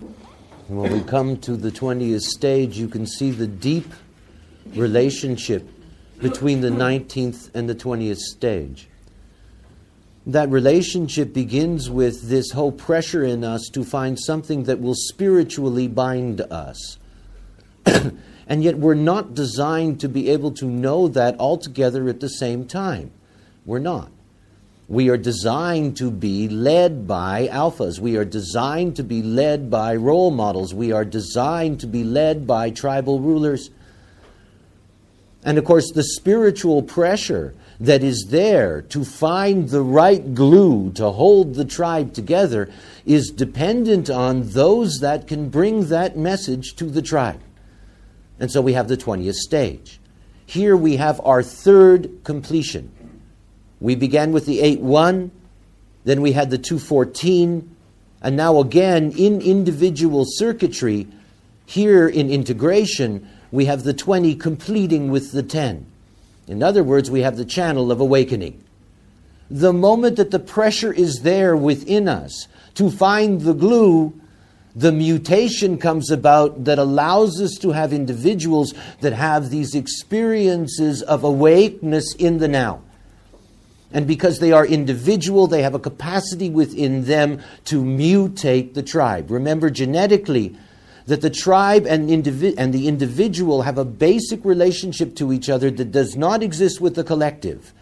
When we come to the 20th stage, you can see the deep relationship between the 19th and the 20th stage. That relationship begins with this whole pressure in us to find something that will spiritually bind us. And yet we're not designed to be able to know that all together at the same time. We're not. We are designed to be led by alphas. We are designed to be led by role models. We are designed to be led by tribal rulers. And of course, the spiritual pressure that is there to find the right glue to hold the tribe together is dependent on those that can bring that message to the tribe. And so we have the 20th stage. Here we have our third completion. We began with the 8-1, then we had the 2-14, and now again in individual circuitry, here in integration, we have the 20 completing with the 10. In other words, we have the channel of awakening. The moment that the pressure is there within us to find the glue, the mutation comes about that allows us to have individuals that have these experiences of awakeness in the now. And because they are individual, they have a capacity within them to mutate the tribe. Remember genetically that the tribe and the individual have a basic relationship to each other that does not exist with the collective.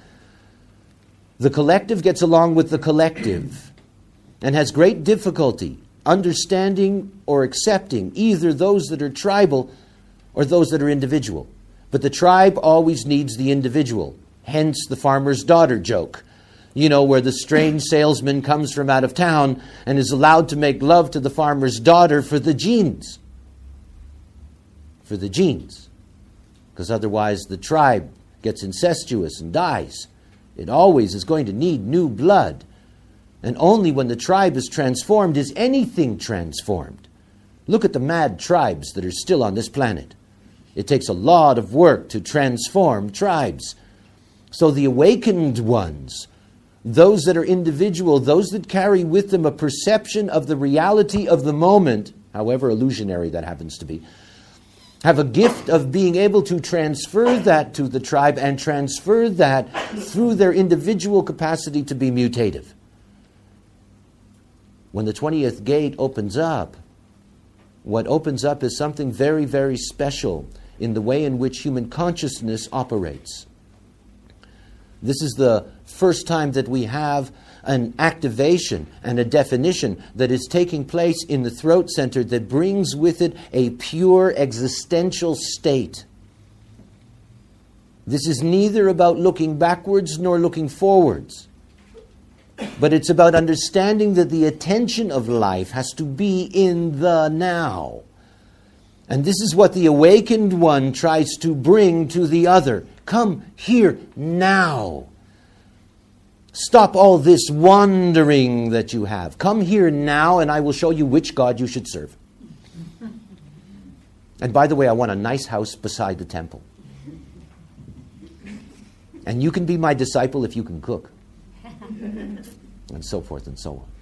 The collective gets along with the collective and has great difficulty understanding or accepting either those that are tribal or those that are individual. But the tribe always needs the individual. Hence the farmer's daughter joke. You know, where the strange salesman comes from out of town and is allowed to make love to the farmer's daughter for the genes. For the genes. Because otherwise the tribe gets incestuous and dies. It always is going to need new blood. And only when the tribe is transformed is anything transformed. Look at the mad tribes that are still on this planet. It takes a lot of work to transform tribes. So the awakened ones, those that are individual, those that carry with them a perception of the reality of the moment, however illusionary that happens to be, have a gift of being able to transfer that to the tribe and transfer that through their individual capacity to be mutative. When the 20th gate opens up, what opens up is something very, very special in the way in which human consciousness operates. This is the first time that we have an activation and a definition that is taking place in the throat center that brings with it a pure existential state. This is neither about looking backwards nor looking forwards, but it's about understanding that the attention of life has to be in the now. And this is what the awakened one tries to bring to the other. Come here now. Stop all this wandering that you have. Come here now and I will show you which God you should serve. And by the way, I want a nice house beside the temple. And you can be my disciple if you can cook. And so forth and so on.